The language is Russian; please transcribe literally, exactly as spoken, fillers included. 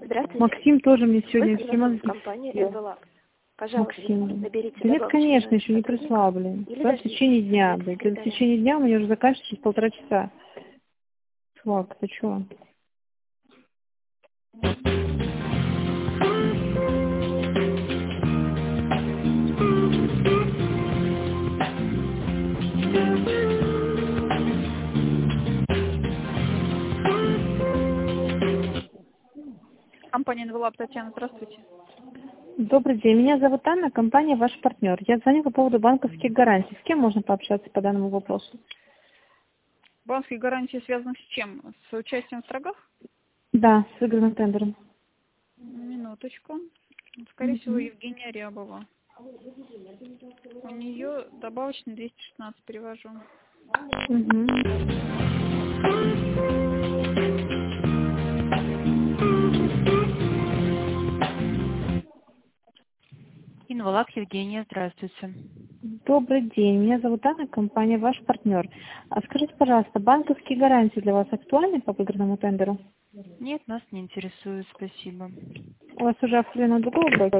Здравствуйте. Максим тоже мне сегодня Вы всем компания Эвелак. Пожалуйста, Максим. наберите Да нет, добавочный конечно, еще не сотрудник прислал, блин. или Давай в дождитесь течение дня, ответа блин. В секретаря. течение дня у меня уже заканчивается через полтора часа. Чувак, ты чё? Компания Эвелак, Татьяна, здравствуйте. Добрый день, меня зовут Анна, компания «Ваш партнер». Я звоню по поводу банковских гарантий. С кем можно пообщаться по данному вопросу? Банковские гарантии связаны с чем? С участием в торгах? Да, с выигранным тендером. Минуточку. Скорее Мгм. всего, Евгения Рябова. У нее добавочный двести шестнадцать перевожу. Мгм. Инвалак Евгения, здравствуйте. Добрый день, меня зовут Анна, компания «Ваш партнер». А скажите, пожалуйста, банковские гарантии для вас актуальны по выигранному тендеру? Нет, нас не интересует, спасибо. У вас уже оформлено другого брокера?